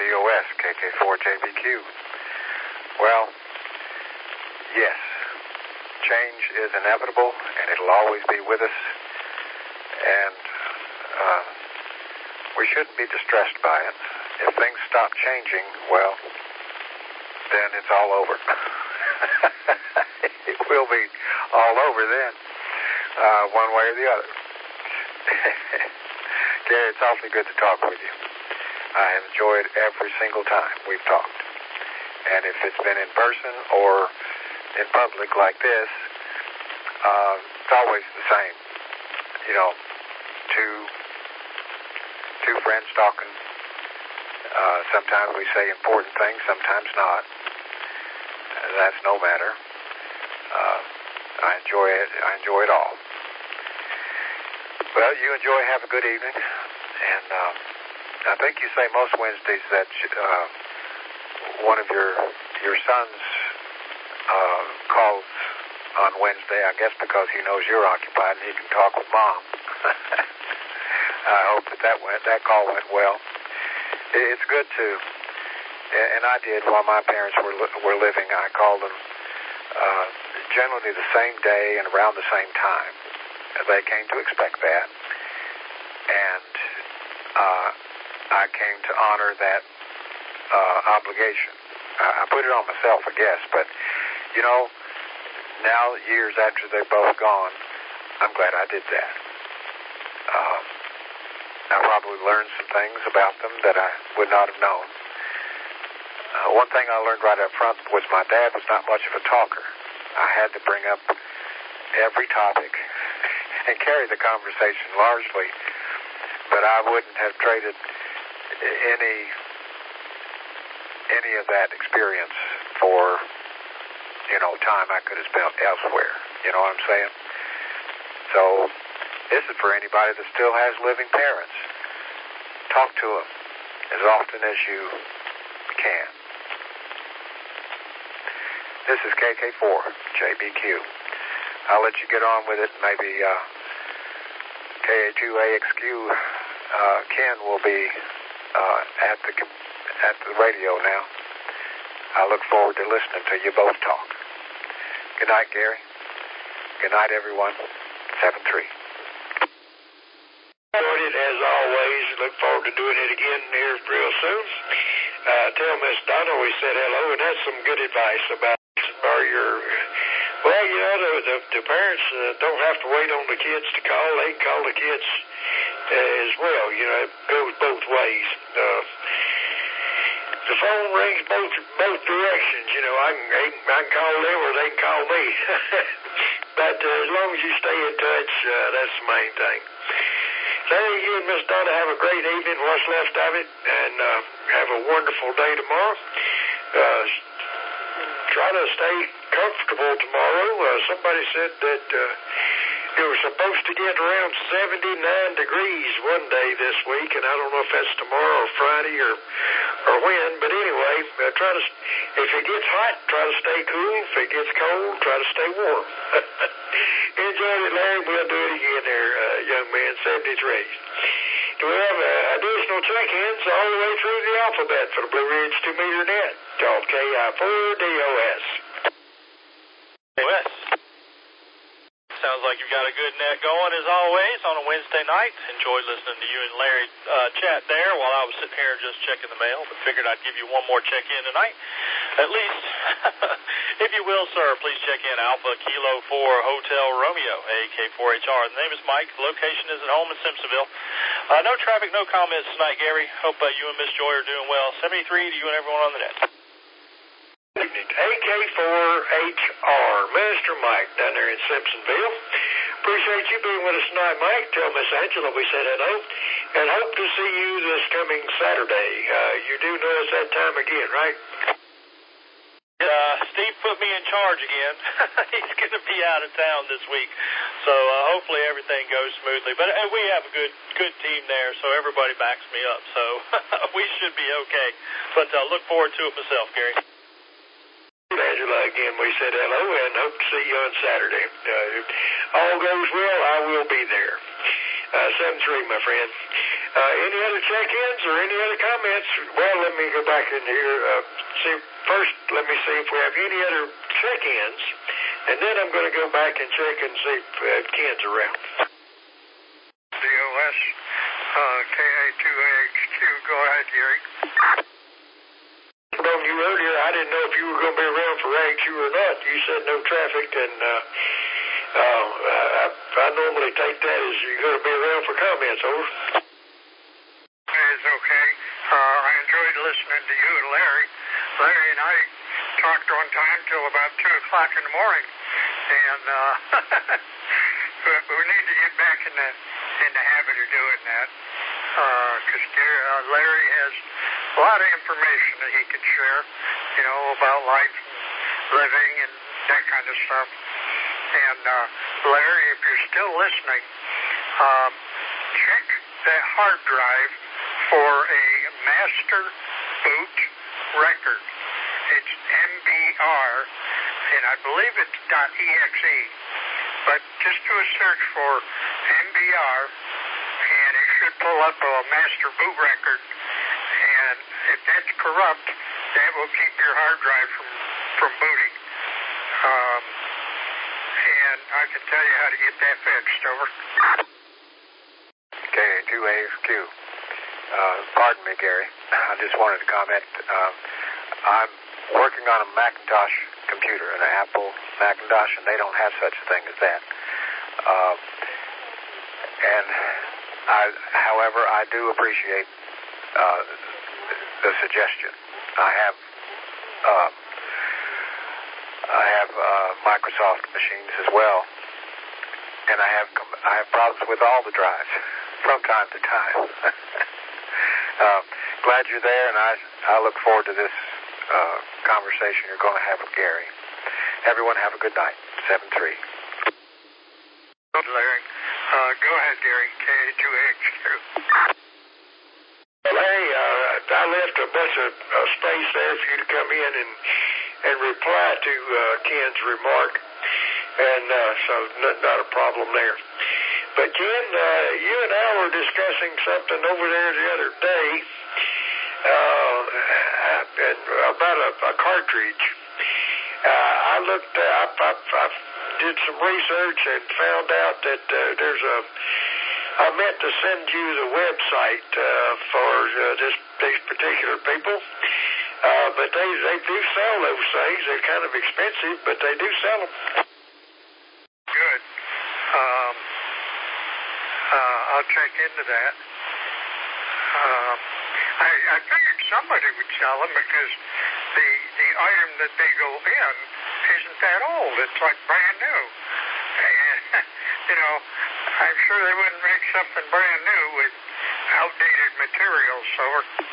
DOS, KK4JBQ. Well, yes, change is inevitable, and it'll always be with us, and we shouldn't be distressed by it. If things stop changing, well, then it's all over. It will be all over then, one way or the other. Gary, it's awfully good to talk with you. I have enjoyed every single time we've talked. And if it's been in person or in public like this, it's always the same. You know, two friends talking. Sometimes we say important things, sometimes not. That's no matter. I enjoy it. I enjoy it all. Well, you enjoy. Have a good evening. And I think you say most Wednesdays that one of your sons calls on Wednesday, I guess because he knows you're occupied and he can talk with Mom. I hope that call went well. It's good to, and I did while my parents were living. I called them generally the same day and around the same time. They came to expect that, and I came to honor that obligation. I put it on myself, I guess, but you know, now years after they're both gone, I'm glad I did that. I probably learned some things about them that I would not have known. One thing I learned right up front was my dad was not much of a talker. I had to bring up every topic and carry the conversation largely, but I wouldn't have traded any of that experience for, you know, time I could have spent elsewhere. You know what I'm saying? So this is for anybody that still has living parents. Talk to them as often as you can. This is KK4JBQ. I'll let you get on with it. Maybe KA2AXQ Ken will be at the radio now. I look forward to listening to you both talk. Good night, Gary. Good night, everyone. 7-3. Enjoyed it as always. Look forward to doing it again here real soon. Tell Miss Donna we said hello, and that's some good advice about well, you know, the parents don't have to wait on the kids to call. They can call the kids as well. You know, it goes both ways. The phone rings both directions. You know, I can call them or they can call me. But as long as you stay in touch, that's the main thing. So you and Miss Donna have a great evening, what's left of it, and have a wonderful day tomorrow. Try to stay comfortable tomorrow. Somebody said that it was supposed to get around 79 degrees one day this week, and I don't know if that's tomorrow or Friday or when, but anyway, if it gets hot, try to stay cool. If it gets cold, try to stay warm. Enjoy it, Larry. We'll do it again there, young man, 73. Do we have additional check-ins all the way through the alphabet for the Blue Ridge 2-meter net? Called KI4DOS. DOS. Sounds like you've got a good net going as always on a Wednesday night. Enjoyed listening to you and Larry chat there while I was sitting here just checking the mail, but figured I'd give you one more check-in tonight. At least, if you will, sir, please check in Alpha Kilo 4 Hotel Romeo, AK4HR. The name is Mike. The location is at home in Simpsonville. No traffic, no comments tonight, Gary. Hope you and Miss Joy are doing well. 73 to you and everyone on the net. AK4HR, Mr. Mike down there in Simpsonville. Appreciate you being with us tonight, Mike. Tell Miss Angela we said hello, and hope to see you this coming Saturday. You do know it's that time again, right? Steve put me in charge again. He's going to be out of town this week, so hopefully everything goes smoothly. But we have a good team there, so everybody backs me up, so we should be okay. But look forward to it myself, Gary. Angela, again, we said hello and hope to see you on Saturday. If all goes well, I will be there. 7-3, my friend. Any other check-ins or any other comments? Well, let me go back in here. First, let me see if we have any other check-ins, and then I'm going to go back and check and see if Ken's around. DOS, KA2AXQ, go ahead, Gary. On you earlier, I didn't know if you were going to be around for AXQ or not. You said no traffic, and I normally take that as you're going to be around for comments. Over. It's okay. I enjoyed listening to you and Larry. Larry and I talked on time till about 2 o'clock in the morning, and we need to get back in the habit of doing that, because Larry has a lot of information that he can share, about life and living and that kind of stuff. And Larry, if you're still listening, check that hard drive for a master boot record. It's MBR, and I believe it's .exe. But just do a search for MBR, and it should pull up a master boot record. And if that's corrupt, that will keep your hard drive from booting. And I can tell you how to get that fixed. Over. KA2AXQ. Pardon me, Gary. I just wanted to comment. I'm working on a Macintosh computer, an Apple Macintosh, and they don't have such a thing as that. However, I do appreciate the suggestion. I have Microsoft machines as well, and I have problems with all the drives from time to time. Glad you're there, and I look forward to this conversation you're going to have with Gary. Everyone have a good night. 7-3. Larry. Go ahead, Gary. KA2AXQ. Well, hey, I left a bunch of space there for you to come in and reply to Ken's remark, and so not a problem there. But Ken, you and I were discussing something over there the other day about a cartridge. I looked up, I did some research and found out that I meant to send you the website for these particular people, but they do sell those things. They're kind of expensive, but they do sell them. Good. I'll check into that. I figured somebody would sell them because the item that they go in isn't that old. It's like brand new. And, I'm sure they wouldn't make something brand new with outdated materials, so...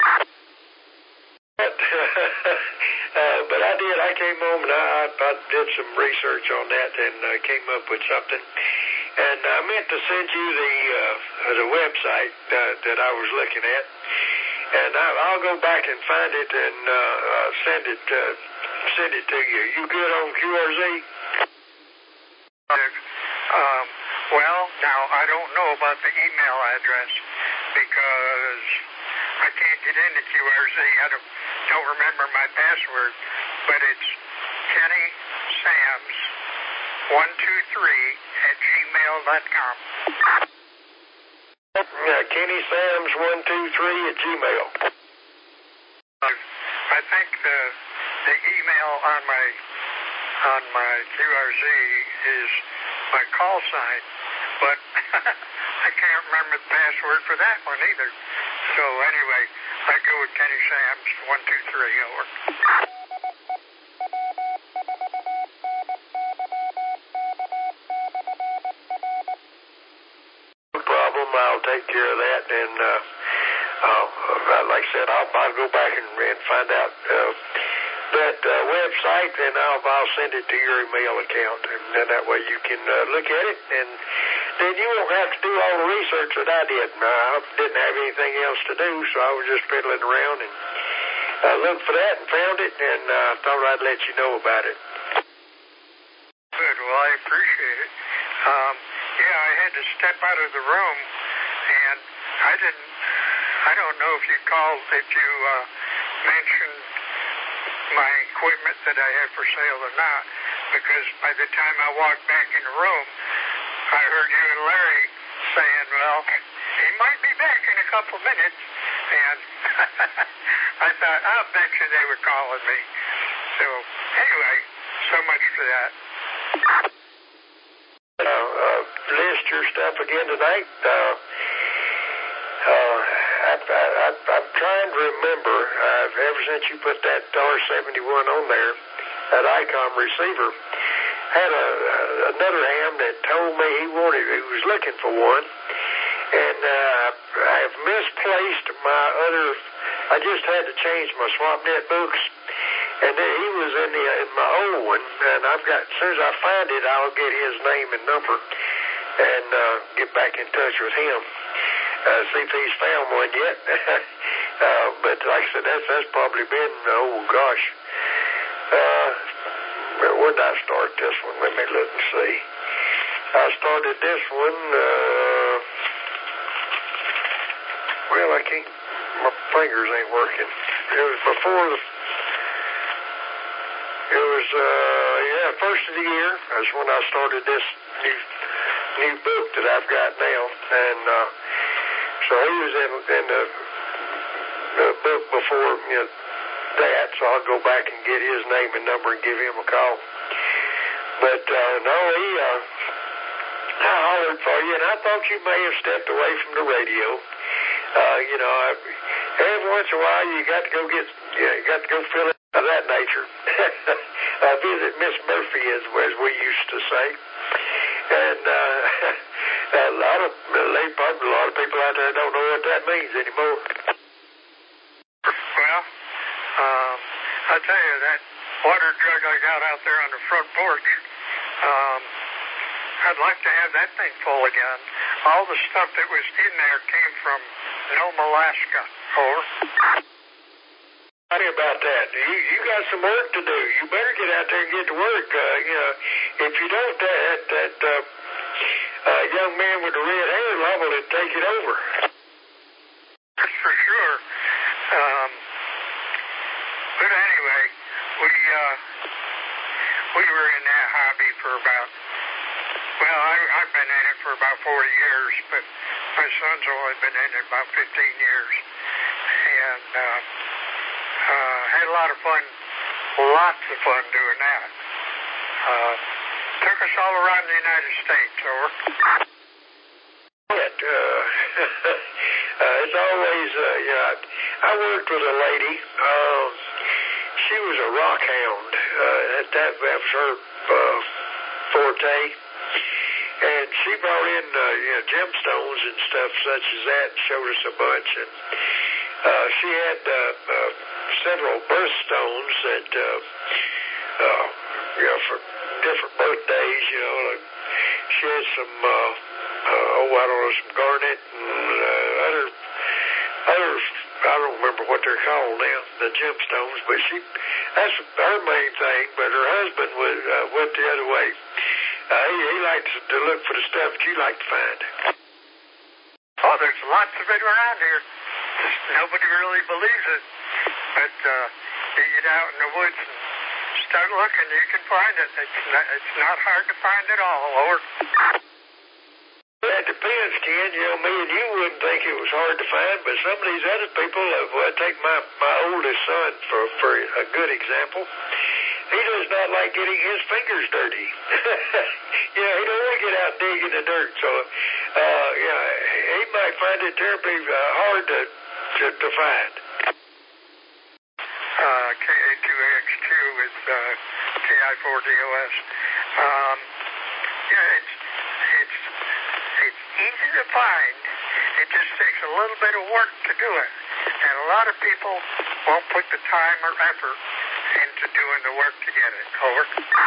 But I did. I came home and I did some research on that and came up with something. And I meant to send you the website that I was looking at. And I'll go back and find it and send it to you. You good on QRZ? Well, now I don't know about the email address because I can't get into QRZ. I don't remember my password, but it's KennySams123@gmail.com. KennySams123@gmail. I think the email on my QRZ is my call sign, but I can't remember the password for that one either. So anyway, I go with KennySams123. Over. No problem. I'll take care of that, and like I said, I'll go back and find out that website, and I'll send it to your email account, and then that way you can look at it, and then you won't have to do all the research that I did. I didn't have anything else to do, so I was just fiddling around and looked for that and found it, and thought I'd let you know about it. Good. Well, I appreciate it. Yeah, I had to step out of the room, and I didn't I don't know if you mentioned my equipment that I had for sale or not, because by the time I walked back in the room, I heard you and Larry saying, well, he might be back in a couple minutes, and I thought, I'll bet you they were calling me. So, anyway, so much for that. List your stuff again tonight. I'm trying to remember, ever since you put that R71 on there, that ICOM receiver, had another ham that told me he was looking for one, and I have misplaced my other. I just had to change my SwapNet books, and then he was in my old one, and I've got. As soon as I find it, I'll get his name and number, and get back in touch with him. See if he's found one yet. But like I said, that's probably been, oh gosh. Where did I start this one? Let me look and see. I started this one, well, I can't, my fingers ain't working. It was before first of the year. That's when I started this new book that I've got now. And, so he was in the book before that, so I'll go back and get his name and number and give him a call. But no, I hollered for you, and I thought you may have stepped away from the radio. Every once in a while you got to go fill it of that nature. Visit Miss Murphy, as we used to say. And a lot of people out there don't know what that means anymore. Well, I'll tell you, that water jug I got out there on the front porch, I'd like to have that thing full again. All the stuff that was in there came from Nome, Alaska. Over. Sorry about that. You got some work to do. You better get out there and get to work. If you don't, that young man with the red hair liable to take it over. That's for sure. But anyway, we were in that hobby for about, I've been in it for about 40 years, but my son's only been in it about 15 years. And had a lot of fun, lots of fun doing that. Took us all around the United States, over. It's always, I worked with a lady. She was a rock hound. That was her forte. And she brought in gemstones and stuff such as that and showed us a bunch. And she had several birthstones that, for different birthdays, she had some, some garnet and others, I don't remember what they're called now, the gemstones, but that's her main thing, but her husband went the other way. He likes to look for the stuff that you like to find. Oh, there's lots of it around here. Just nobody really believes it. But you get out in the woods and start looking, you can find it. It's not hard to find at all, Lord. That depends, Ken. Me and you wouldn't think it was hard to find, but some of these other people, take my oldest son for a good example. He does not like getting his fingers dirty. He don't want to get out and dig in the dirt. So, he might find it terribly hard to find. KA2AX2 with TI4DOS. It's easy to find. It just takes a little bit of work to do it. And a lot of people won't put the time or effort into doing the work to get it. Over.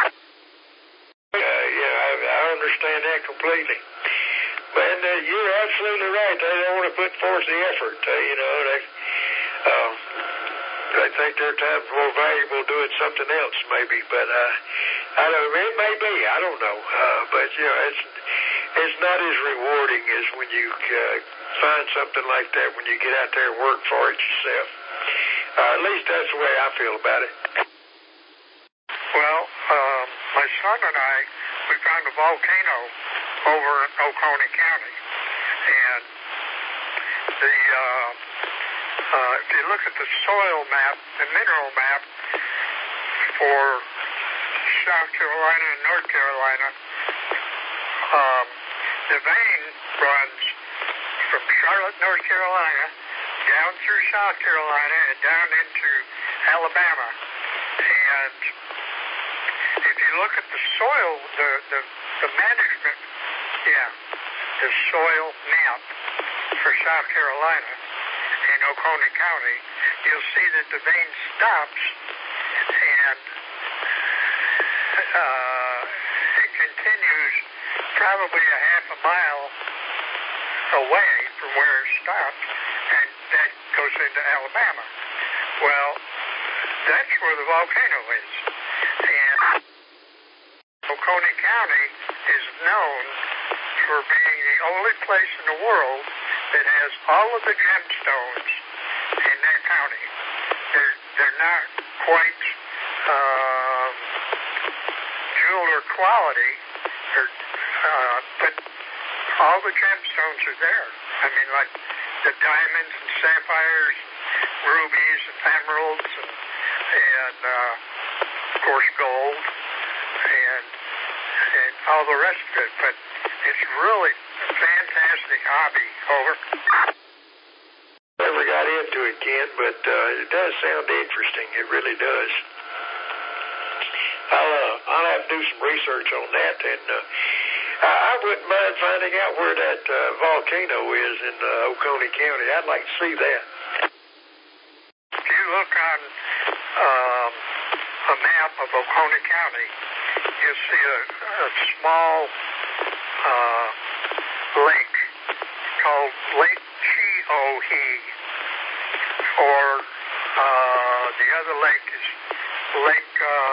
I understand that completely. But you're absolutely right. They don't want to put forth the effort. They think their time's more valuable doing something else, maybe. But I don't. It may be. I don't know. But it's not as rewarding as when you find something like that when you get out there and work for it yourself. At least that's the way I feel about it. Well, my son and I, we found a volcano over in Oconee County, and if you look at the soil map, the mineral map for South Carolina and North Carolina, the vein runs from Charlotte, North Carolina, down through South Carolina and down into Alabama. And if you look at the soil, the management, the soil map for South Carolina in Oconee County, you'll see that the vein stops and it continues probably a half a mile away from where it stopped, and that goes into Alabama. Well, that's where the volcano is. And Oconee County is known for being the only place in the world that has all of the gemstones in that county. They're not quite jeweler quality, but all the gemstones are there. I mean, like the diamonds and sapphires, rubies and emeralds, and of course gold, and all the rest of it. But it's really a fantastic hobby. Over. Never got into it, Ken, but it does sound interesting. It really does. I'll have to do some research on that, and I wouldn't mind finding out where that volcano is in Oconee County. I'd like to see that. If you look on a map of Oconee County, you'll see a small lake called Lake Cheohee, or the other lake is Lake,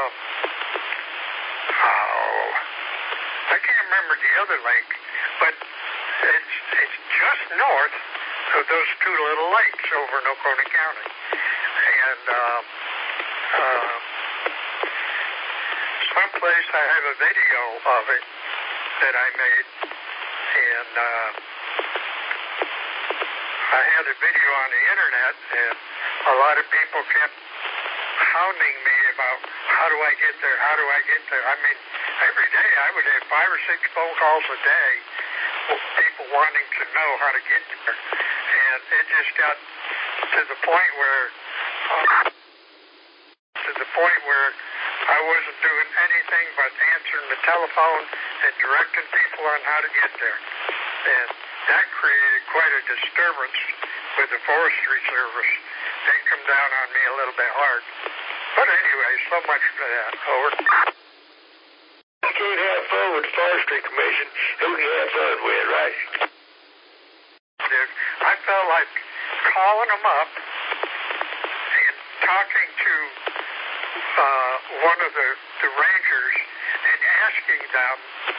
I can't remember the other lake, but it's just north of those two little lakes over in Oconee County. And someplace I have a video of it that I made, and I had a video on the internet, and a lot of people kept hounding me about how do I get there, how do I get there. I mean, every day I would have 5 or 6 phone calls a day with people wanting to know how to get there. And it just got to the point where I wasn't doing anything but answering the telephone and directing people on how to get there. And that created quite a disturbance with the Forestry Service. They come down on me a little bit hard. But anyway, so much for that. Over. You can't have fun with the Forestry Commission. Who can you have fun with, right? I felt like calling them up and talking to one of the rangers and asking them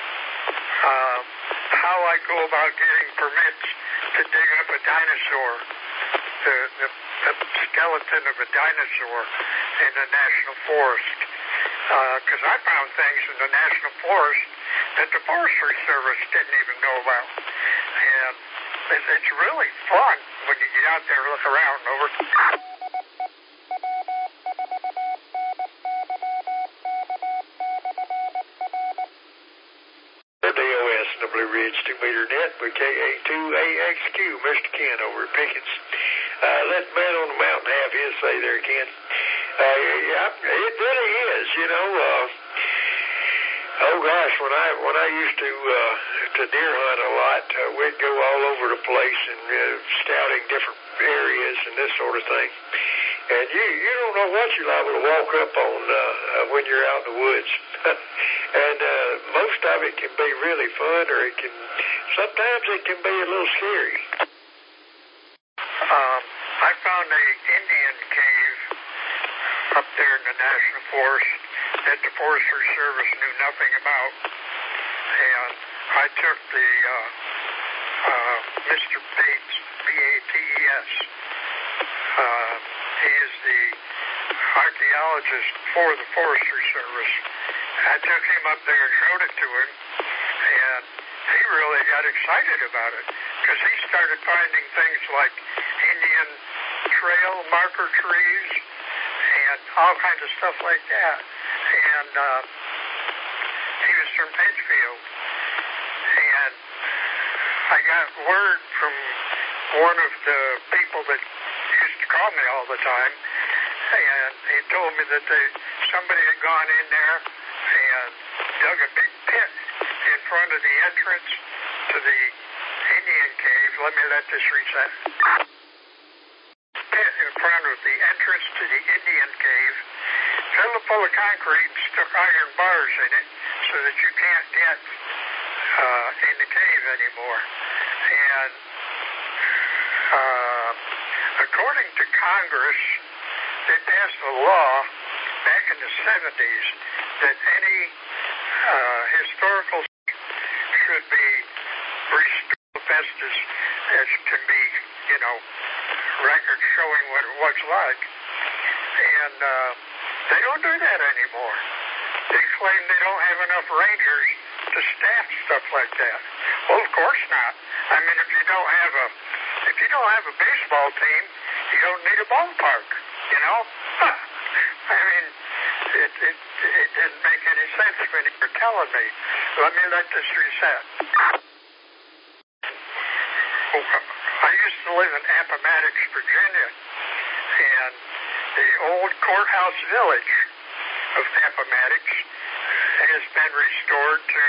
how I go about getting permits to dig up a dinosaur, the skeleton of a dinosaur in the National Forest. Because I found things in the National Forest that the Forestry Service didn't even know about. And it's really fun when you get out there and look around. Over. DOS in the Blue Ridge 2-meter net with KA2AXQ, Mr. Ken over at Pickens. Let the man on the mountain have his say there, Ken. Yeah, it really is, you know. Oh gosh, when I used to deer hunt a lot, we'd go all over the place and scouting different areas and this sort of thing. And you don't know what you're liable to walk up on when you're out in the woods. And most of it can be really fun, or sometimes it can be a little scary. I found an Indian cave up there in the National Forest that the Forestry Service knew nothing about. And I took the Mr. Bates, B-A-T-E-S. He is the archaeologist for the Forestry Service. I took him up there and showed it to him, and he really got excited about it because he started finding things like Indian trail marker trees and all kinds of stuff like that. And he was from Edgefield. And I got word from one of the people that used to call me all the time, and he told me that somebody had gone in there and dug a big pit in front of the entrance to the Indian cave. Let this reset. Pit in front of the entrance to the Indian cave, filled it full of concrete and stuck iron bars in it so that you can't get in the cave anymore. And according to Congress, they passed a law back in the 70s that any historical should be restored best as can be, records showing what it was like. And they don't do that anymore. They claim they don't have enough rangers to staff stuff like that. Well, of course not. I mean, if you don't have a baseball team, you don't need a ballpark. I mean, it didn't make any sense when you were telling me. Let this reset. I used to live in Appomattox, Virginia, and the old courthouse village of Appomattox has been restored to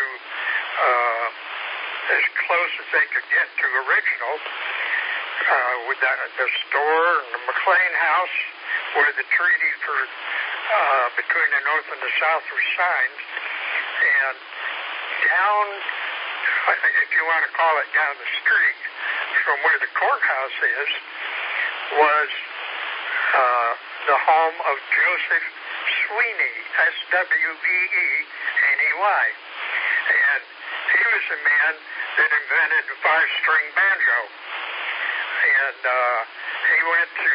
as close as they could get to original, with the store and the McLean House, where the treaty for between the North and the South was signed, and down, if you want to call it down the street from where the courthouse is, was the home of Joseph Sweeney, S-W-E-E-N-E-Y. And he was the man that invented the five-string banjo. And he went to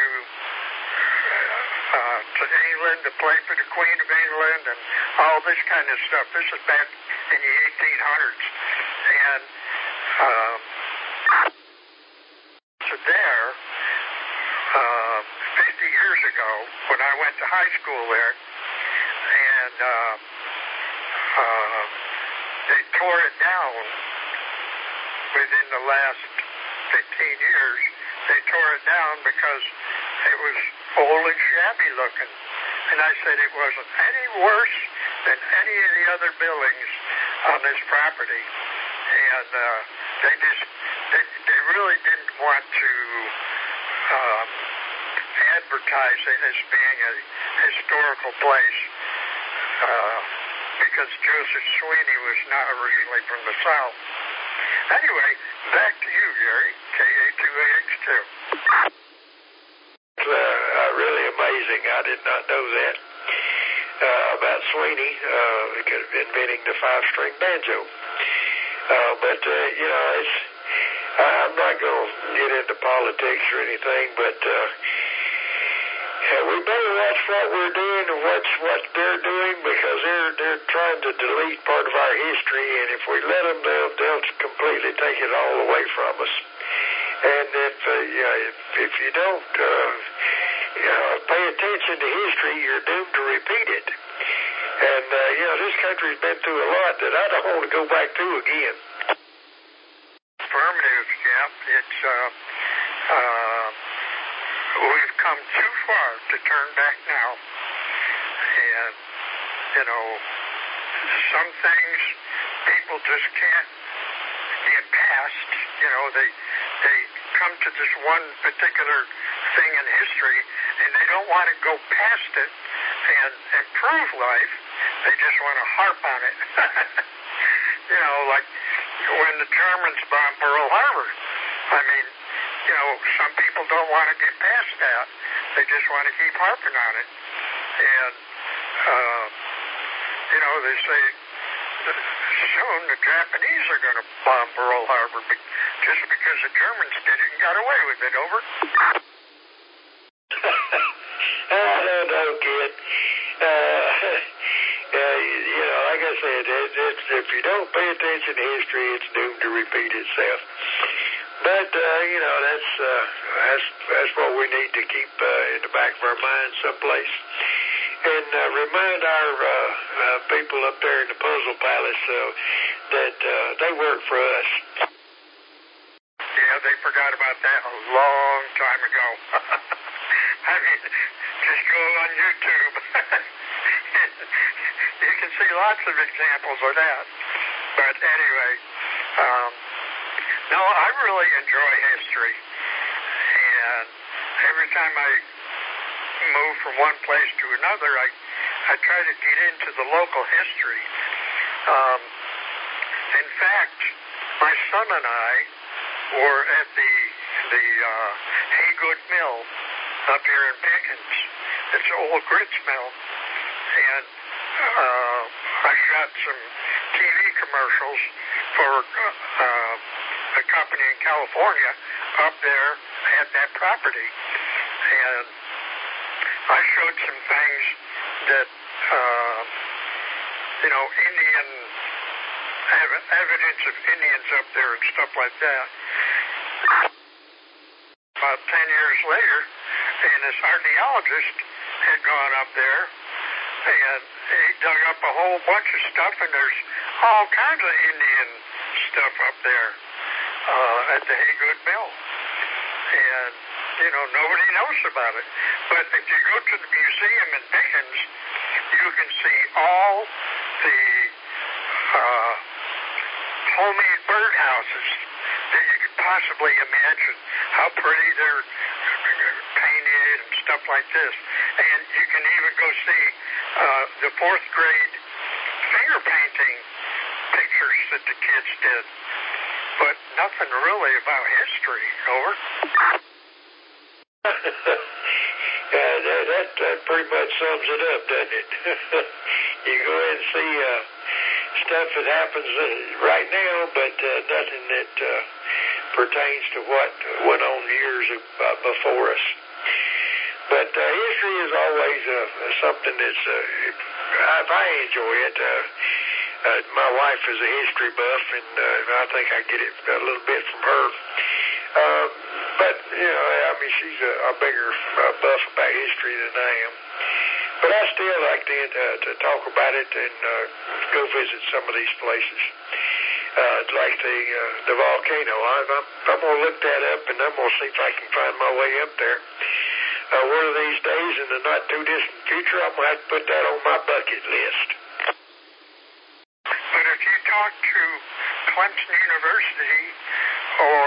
England to play for the Queen of England and all this kind of stuff. This is back in the 1800s. And so there, 50 years ago, when I went to high school there, and they tore it down within the last 15 years. They tore it down because it was old and shabby looking. And I said it wasn't any worse than any of the other buildings on this property. And they really didn't want to advertise it as being a historical place because Joseph Sweeney was not originally from the South. Anyway, back to you, Gary, KA2AX2. Really amazing. I did not know that about Sweeney inventing the five-string banjo. But I'm not going to get into politics or anything, but we better watch what we're doing and watch what they're doing, because they're trying to delete part of our history, and if we let them, they'll completely take it all away from us. And if you don't pay attention to history, you're doomed to repeat it. And this country's been through a lot that I don't want to go back through again. Affirmative, yeah. It's we've come too far to turn back now. And some things people just can't get past. They come to this one particular thing in history, and they don't want to go past it and improve life. They just want to harp on it. Like when the Germans bombed Pearl Harbor. I mean, some people don't want to get past that. They just want to keep harping on it. And, they say soon the Japanese are going to bomb Pearl Harbor just because the Germans did it and got away with it. Over. I don't know, kid. Like I said, if you don't pay attention to history, it's doomed to repeat itself. But that's what we need to keep in the back of our minds someplace, and remind our people up there in the Puzzle Palace that they work for us. Yeah, they forgot about that a long time ago. I mean, just go on YouTube. You can see lots of examples of that. But anyway, no, I really enjoy history. And every time I move from one place to another, I try to get into the local history. In fact, my son and I were at the Haygood Mill up here in Pickens. It's an old grits mill. And I shot some TV commercials for a company in California up there at that property. And I showed some things that, Indian evidence of Indians up there and stuff like that. About 10 years later, and this archaeologist had gone up there, and he dug up a whole bunch of stuff, and there's all kinds of Indian stuff up there at the Haygood Mill. And, nobody knows about it. But if you go to the museum in Pickens, you can see all the homemade birdhouses that you could possibly imagine, how pretty they're painted and stuff like this. And you can even go see the 4th grade finger painting pictures that the kids did. But nothing really about history. Over. That pretty much sums it up, doesn't it? You go ahead and see stuff that happens right now, but nothing that pertains to what went on years before us. But history is always something that's, I enjoy it. My wife is a history buff, and I think I get it a little bit from her. But, she's a bigger buff about history than I am. But I still like to talk about it and go visit some of these places. Like the volcano. I'm going to look that up, and I'm going to see if I can find my way up there. One of these days in the not too distant future, I'm going to have to put that on my bucket list. But if you talk to Clemson University or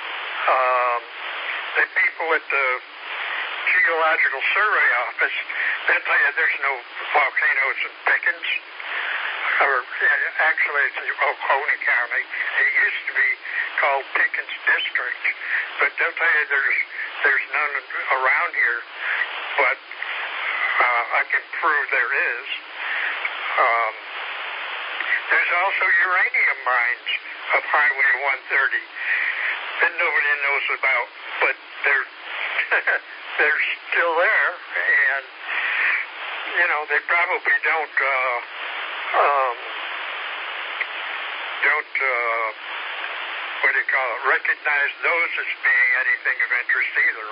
the people at the Geological Survey Office, they'll tell you there's no volcanoes in Pickens. Or actually, it's in Oconee County. It used to be called Pickens District, but they'll tell you there's none around here. But I can prove there is. There's also uranium mines up Highway 130 that nobody knows about, but they're still there, and they probably don't recognize those as being anything of interest either.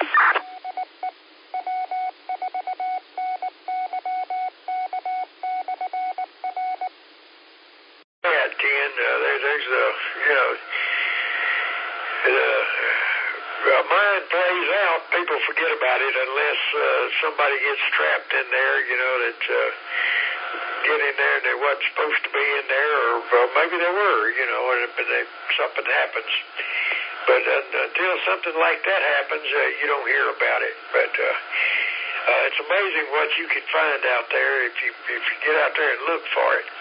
Yeah, Ken, there's a mind plays out. People forget about it unless somebody gets trapped in there, that get in there and they wasn't supposed to be in there, or maybe they were, and something happens. But until something like that happens, you don't hear about it. But it's amazing what you can find out there if you get out there and look for it.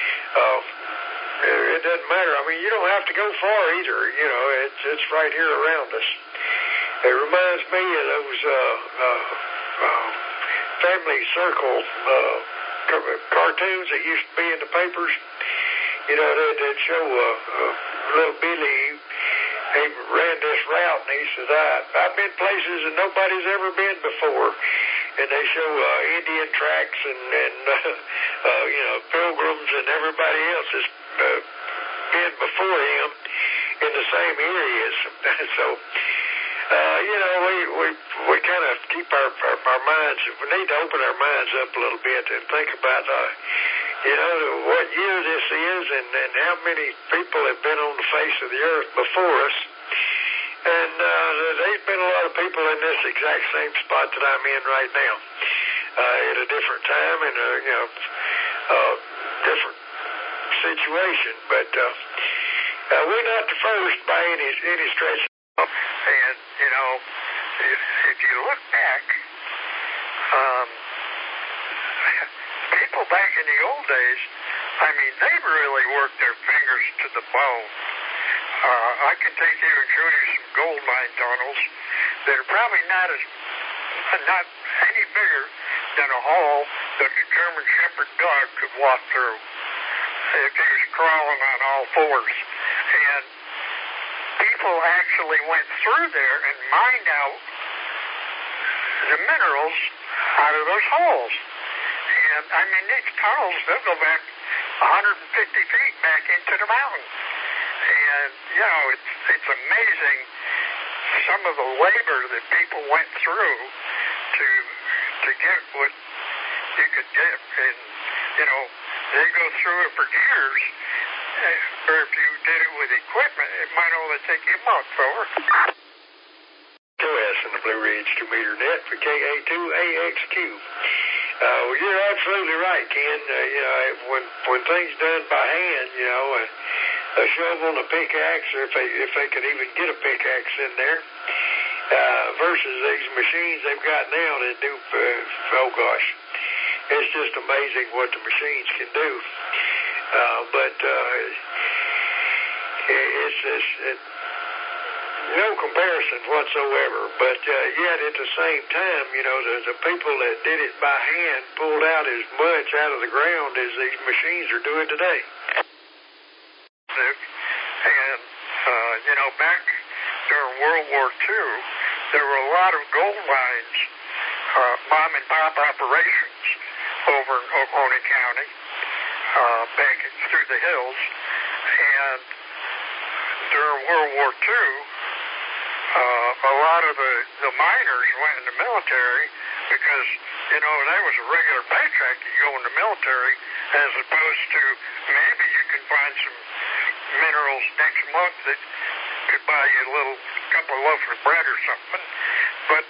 It doesn't matter. You don't have to go far either. It's right here around us. It reminds me of those family circle cartoons that used to be in the papers. you know, they'd show little Billy. He ran this route, and he says, I've been places that nobody's ever been before. And they show Indian tracks and you know, pilgrims and everybody else has been before him in the same areas. So, you know, we kind of keep our minds, we need to open our minds up a little bit and think about, you know, what year this is and how many people have been on the face of the earth before us. And there's been a lot of people in this exact same spot that I'm in right now, at a different time and a, you know, different situation. But we're not the first by any stretch. And, you know, if you look back, people back in the old days, I mean, they really worked their fingers to the bone. I can take you and show you some gold mine tunnels that are probably not any bigger than a hole that a German Shepherd dog could walk through if he was crawling on all fours. And people actually went through there and mined out the minerals out of those holes. And, I mean, these tunnels, they'll go back 150 feet back into the mountain. And, you know, it's amazing some of the labor that people went through to get what you could get. And, you know, they go through it for years. Or if you did it with equipment, it might only take you a month, over. QS in the Blue Ridge 2-meter net for KA2AXQ. Well, you're absolutely right, Ken. You know, when things done by hand, you know, a shovel and a pickaxe, or if they could even get a pickaxe in there, versus these machines they've got now that do, oh gosh, it's just amazing what the machines can do. But it's no comparison whatsoever. But yet at the same time, you know, the people that did it by hand pulled out as much out of the ground as these machines are doing today. And, you know, back during World War II, there were a lot of gold mines, mom and pop operations over in Oconee County, back through the hills. And during World War II, a lot of the miners went in the military because, you know, that was a regular paycheck. You go in the military as opposed to maybe you can find some minerals next month that could buy you a little couple of loaves of bread or something. But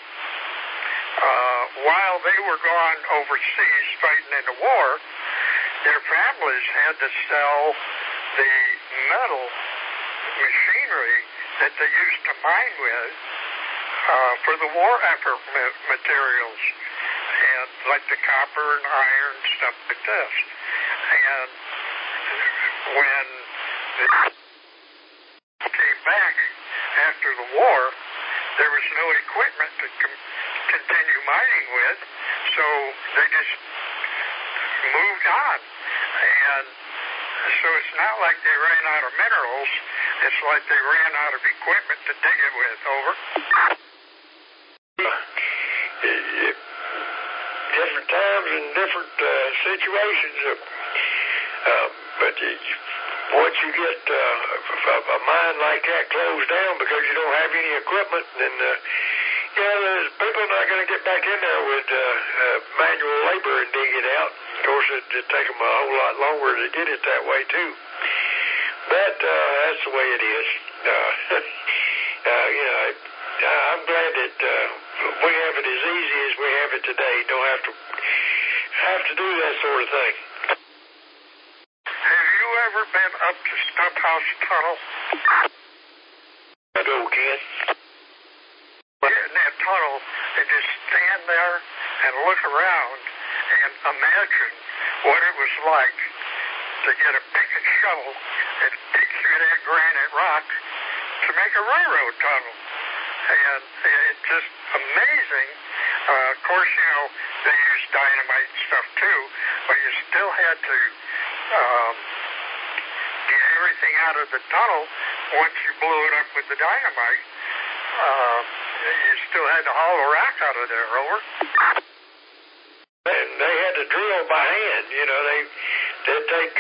while they were gone overseas fighting in the war, their families had to sell the metal machinery that they used to mine with for the war effort materials, and like the copper and iron, stuff like this. And when they came back after the war, there was no equipment to continue mining with, so they just moved on. And so it's not like they ran out of minerals, it's like they ran out of equipment to dig it with, over. Different times and different situations, but once you get a mine like that closed down because you don't have any equipment, then you know, people are not going to get back in there with manual labor and dig it out. Of course, it'd take them a whole lot longer to get it that way too. But that's the way it is. You know, I'm glad that we have it as easy as we have it today. Don't have to do that sort of thing. Have you ever been up to Stumphouse Tunnel? I do, Ken. In that tunnel, and just stand there and look around and imagine what it was like to get a pick and shovel and dig through that granite rock to make a railroad tunnel. And it's just amazing. Of course, you know, they used dynamite and stuff too, but you still had to everything out of the tunnel once you blew it up with the dynamite. You still had to haul a rack out of there, over. And they had to drill by hand. You know, they'd take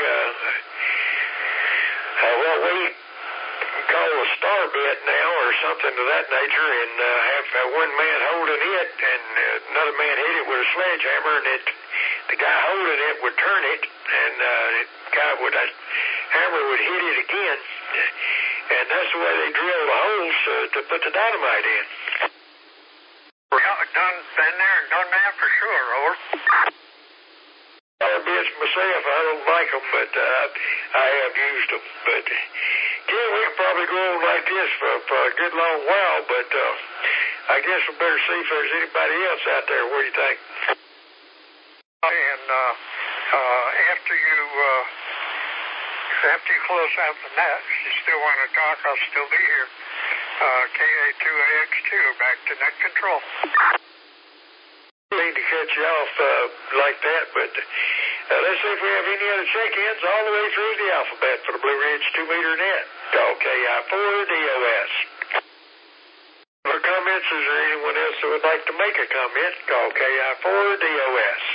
what we call a star bit now or something of that nature, and have one man holding it and another man hit it with a sledgehammer, and the guy holding it would turn it, and that hammer would hit it again, and that's the way they drilled the holes to put the dynamite in. Been there and done that for sure, over. Bits myself, I don't like them, but I have used them. But Ken, we can probably go on like this for a good long while, but I guess we better see if there's anybody else out there. What do you think? And after you close out the net, if you still want to talk, I'll still be here. KA2AX2, back to net control. I need to cut you off like that, but let's see if we have any other check-ins all the way through the alphabet for the Blue Ridge 2-meter net. Call KI4DOS. For comments, is there anyone else that would like to make a comment? Call KI4DOS.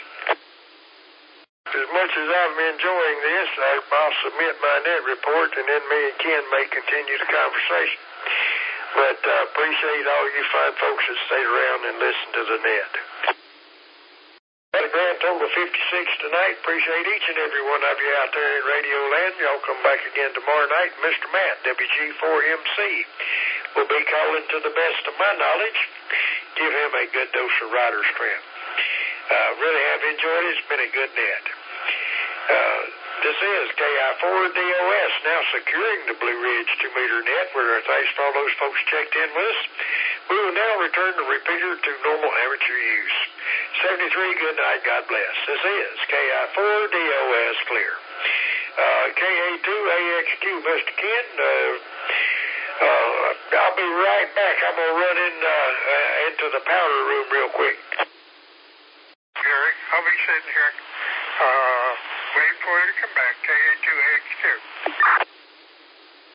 As much as I'm enjoying this, I'll submit my net report, and then me and Ken may continue the conversation. But I appreciate all you fine folks that stayed around and listened to the net. Got a grand total of 56 tonight. Appreciate each and every one of you out there in Radio Land. Y'all come back again tomorrow night. Mr. Matt, WG4MC, will be calling to the best of my knowledge. Give him a good dose of rider strength. Really have enjoyed it. It's been a good net. This is KI4DOS, now securing the Blue Ridge 2-meter net. We're thanks for all those folks checked in with us. We will now return the repeater to normal amateur use. 73, good night, God bless. This is KI4DOS clear. KA2AXQ, Mr. Ken, I'll be right back. I'm going to run into the powder room real quick. Gary, I'll be sitting here waiting for you to come back, KA2AX2.